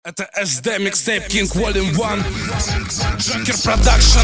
Это SD Mixtape King Volume 1, Джокер Продакшн.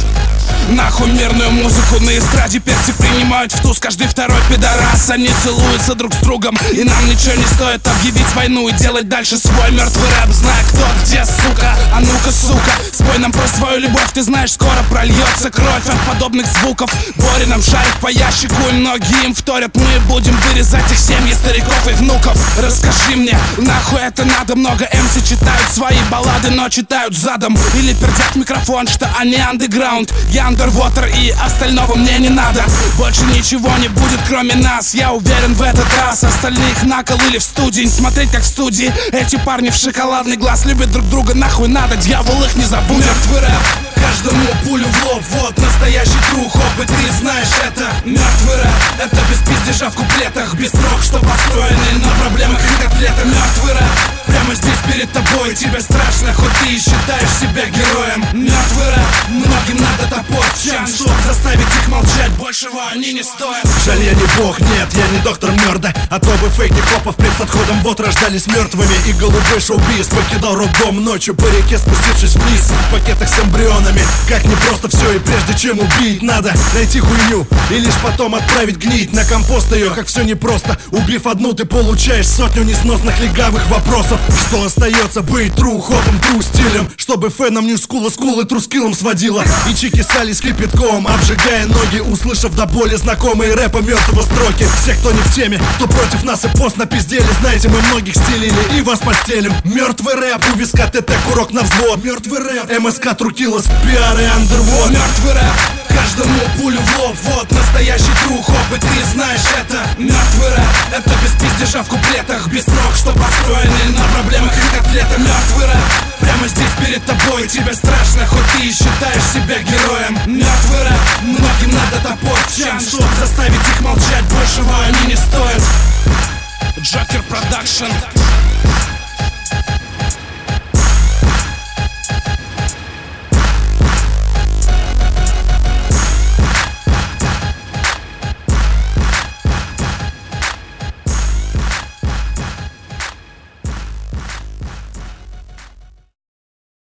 Нахуй мирную музыку на эстраде перцы принимают в туз. Каждый второй пидорас, они целуются друг с другом. И нам ничего не стоит объявить войну и делать дальше свой мертвый рэп. Зная кто где, сука, а ну-ка, сука, спой нам про свою любовь. Ты знаешь, скоро прольется кровь от подобных звуков. Бори нам шарит по ящику, и многие им вторят. Мы будем вырезать их семьи, стариков и внуков. Расскажи мне, нахуй это надо? Много MC читают свои баллады, но читают задом. Или пердят микрофон, что они андеграунд. Я Underwater, и остального мне не надо. Больше ничего не будет, кроме нас, я уверен в этот раз. Остальных наколыли в студии. Не смотреть, как в студии эти парни в шоколадный глаз любят друг друга, нахуй надо, дьявол их не забудет. Мертвый рэп, каждому пулю в лоб. Вот настоящий true хоп, и ты знаешь это. Мертвый рэп, это без пиздежа в куплетах, без строк, что построены на проблемах и котлетах. Мертвый рэп, прямо здесь перед тобой. Тебе страшно, хоть ты и считаешь себя героем. Мертвый рэп, многим надо топор в чан, чтоб заставить их молчать, большего они не стоят. Жаль, я не бог, нет, я не доктор Мёрда. А то бы фейки хопов пред отходом вот рождались мертвыми. И голубой шоу-биз покидал роддом ночью по реке, спустившись вниз в пакетах с эмбрионами. Как непросто все, и прежде чем убить, надо найти хуйню и лишь потом отправить гнить на компост ее. Как все непросто, убив одну, ты получаешь сотню несносных легавых вопросов. Что остается быть true хопом, true стилем, чтобы фенам не скулы трускилом сводила. И чики сали с кипятком, обжигая ноги, услышав до боли знакомые рэпа мертвого строки. Все, кто не в теме, кто против нас и пост напиздели, знаете, мы многих стелили и вас постелим. Мертвый рэп, у виска ТТ, курок на взвод. Мертвый рэп, МСК Трукилос, пиар и Underwater. Мертвый рэп, каждому пулю в лоб. Вот настоящий true хоп, и ты знаешь это. Мертвый рэп, это без пиздежа в куплетах, без строк, что построены на проблемах и котлетах. Мертвый рэп, прямо здесь перед тобой. Тебе страшно, хоть ты и считаешь себя героем. Мертвый рэп, многим надо топор в чан, чтоб заставить их молчать, большего они не стоят. Джокер Продакшн.